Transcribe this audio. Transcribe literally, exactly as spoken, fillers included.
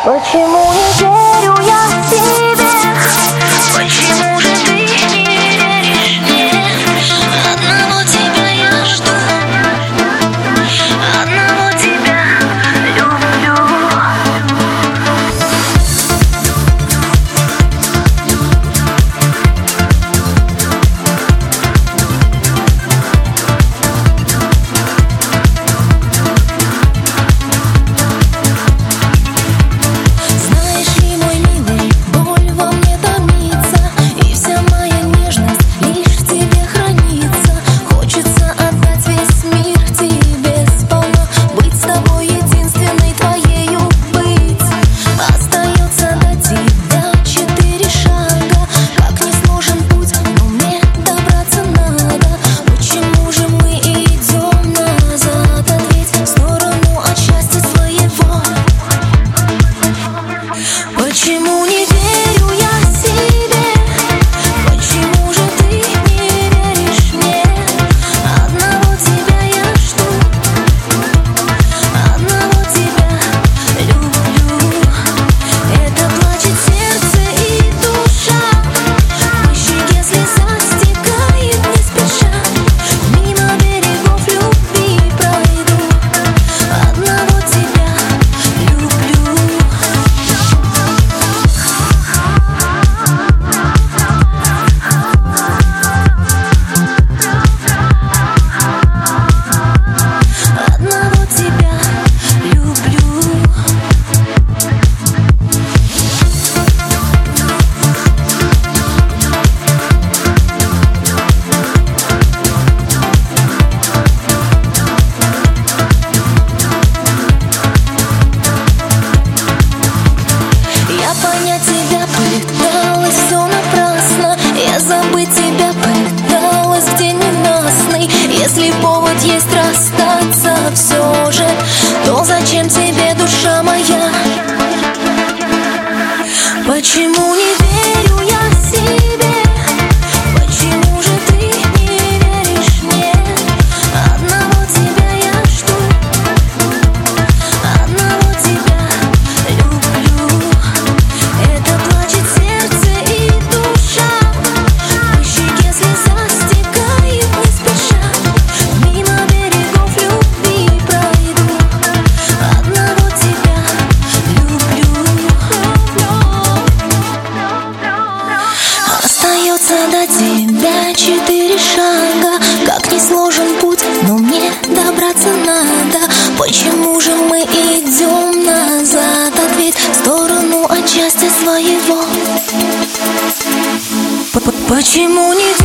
Почему не верю я тебе? Почему же ты не веришь мне? Одного тебя я жду, одного тебя люблю. Почему не верю я себе? Почему же ты не веришь мне? Одного тебя я жду, одного тебя люблю. Это плачет сердце и душа, по щеке слеза стекает не спеша. Мимо берегов любви пройду, одного тебя люблю. Одного тебя люблю. Я понять тебя пыталась, все напрасно. Я забыть тебя пыталась в день ненастный. Если повод есть расстаться все же, то зачем тебе, душа моя? Почему не верю я себе? Почему же ты не веришь мне? Одного тебя я жду, одного тебя люблю. Это плачет сердце и душа, по щеке слеза стекает не спеша. Мимо берегов любви пройду, одного тебя люблю. Остается до тебя четыре шага. Как не сложен путь, но мне добраться надо. Почему же мы идем назад? Ответь, в сторону от счастья своего. Почему не